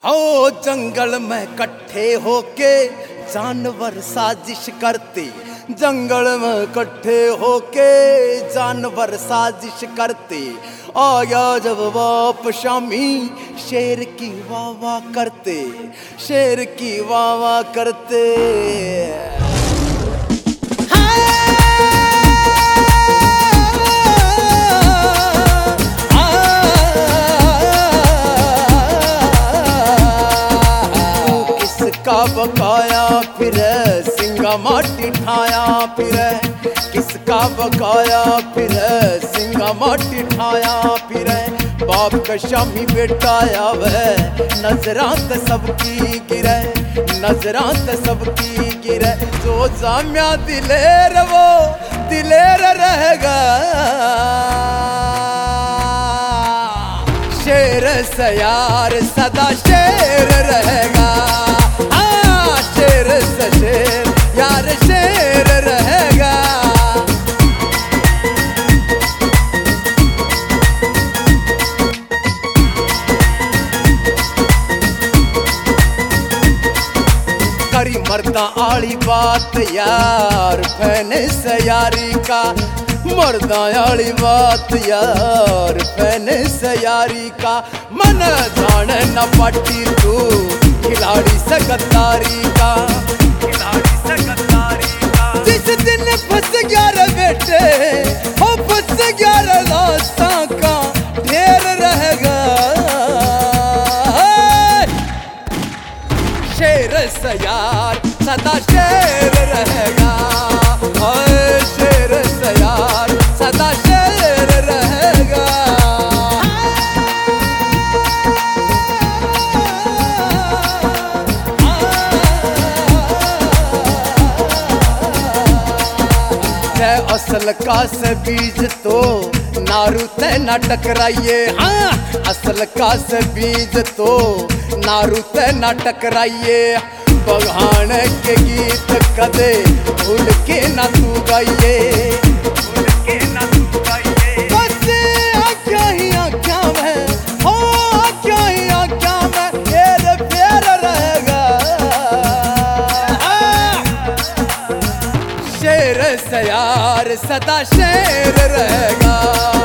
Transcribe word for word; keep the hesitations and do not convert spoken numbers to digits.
हो जंगल में कट्ठे होके जानवर साजिश करते, जंगल में कट्ठे होके जानवर साजिश करते। आया जब बाप शामी शेर की वाह वाह करते, शेर की वाह वाह करते। किसका बकाया फिर सिंगा माटी ठाया फिर, किसका बकाया फिर सिंगा माटी ठाया फिर। बाप का शामी बेटा आवे नजरां ते सबकी गिरे, नजरां ते सबकी गिरे। जो जामिया दिलेर वो दिलेर रहेगा, शेर से यार सदा शेर रहेगा। शेर से शेर यार शेर रहेगा। करी मर्दा आली बात यार फैने से यारी का, मर्दा आली बात यार फैने से यारी का। मन जाने न पाटी तू खिलाड़ी से गद्दारी का, खिलाड़ी से गद्दारी का। जिस दिन फंस गया रे बेटे हो फंस गया रे लाशा का ढेर रहेगा। शेर से यार सदा शेर रहेगा, शेर से यार सदा शेर रहेगा। असल का से बीज तो नारू ते न टकराइए। हाँ असल का से बीज तो नारू ते न टकराइए। बगान के गीत कदे भूल के न तू गाइए, भूल के न तू गाइए। बस आख्या ही आख्या में हो, आख्या ही आख्या में फेर फेर रहेगा। शेर से यार सदा शेर रहेगा।